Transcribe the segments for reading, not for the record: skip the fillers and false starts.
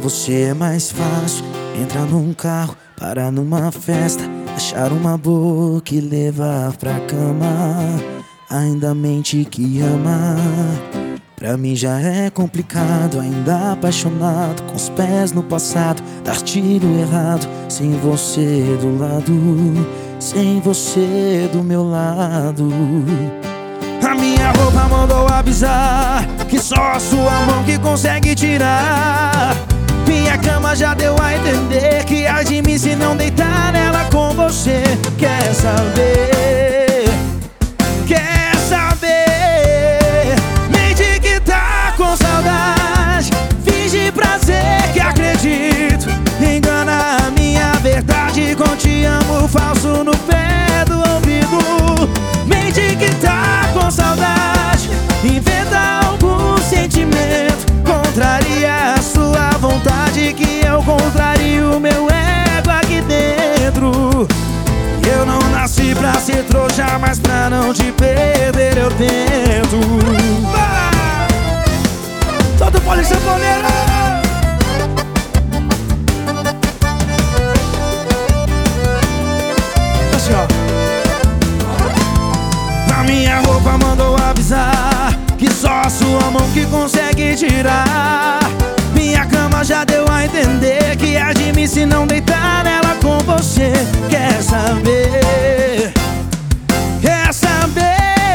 você é mais fácil entrar num carro, parar numa festa, achar uma boca e levar pra cama. Ainda mente que ama. Pra mim já é complicado, ainda apaixonado, com os pés no passado, dar tiro errado, sem você do lado, sem você do meu lado. A minha roupa mandou avisar que só a sua mão que consegue tirar. Minha cama já deu a entender que há de mim se não deitar nela com você. Quer saber? Quer saber? Mente que tá com saudade, finge prazer que acredito, engana a minha verdade com te amo falso no pé do ouvido. Mente que tá com saudade, inventa algum sentimento, contraria a sua vontade, que eu contrario o meu ego aqui dentro. Eu não nasci pra ser trouxa, mas pra não te perder eu tento. Solta o pole sanfoneiro! Assim, ó. A minha roupa mandou avisar que só a sua mão que consegue tirar. Minha cama já deu a entender que há de mim se não deitar nela com você. Quer saber? Quer saber?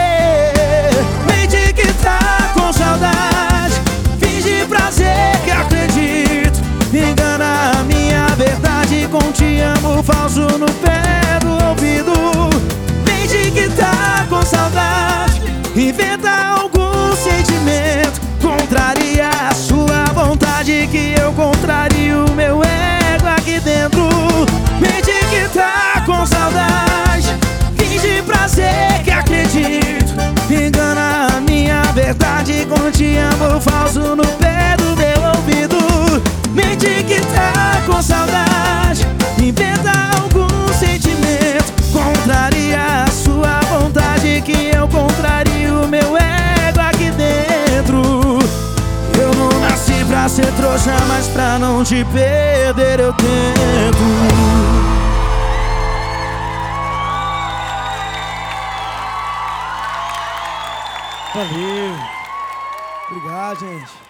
Mente que tá com saudade, finge prazer que acredito, engana a minha verdade com te amo falso no pé do ouvido. Mente que tá com saudade, inventa algum sentimento, contraria a sua vontade, que eu contrario o meu ego aqui dentro. Mente que tá com saudade, finge prazer que acredito, engana a minha verdade com te amo falso no pé do meu ouvido. Mente que tá com saudade, inventa algum sentimento, contraria a sua vontade, que eu contrario o meu ego aqui dentro. Eu não nasci pra ser trouxa, mas pra não te perder eu tento. Valeu. Obrigado, gente.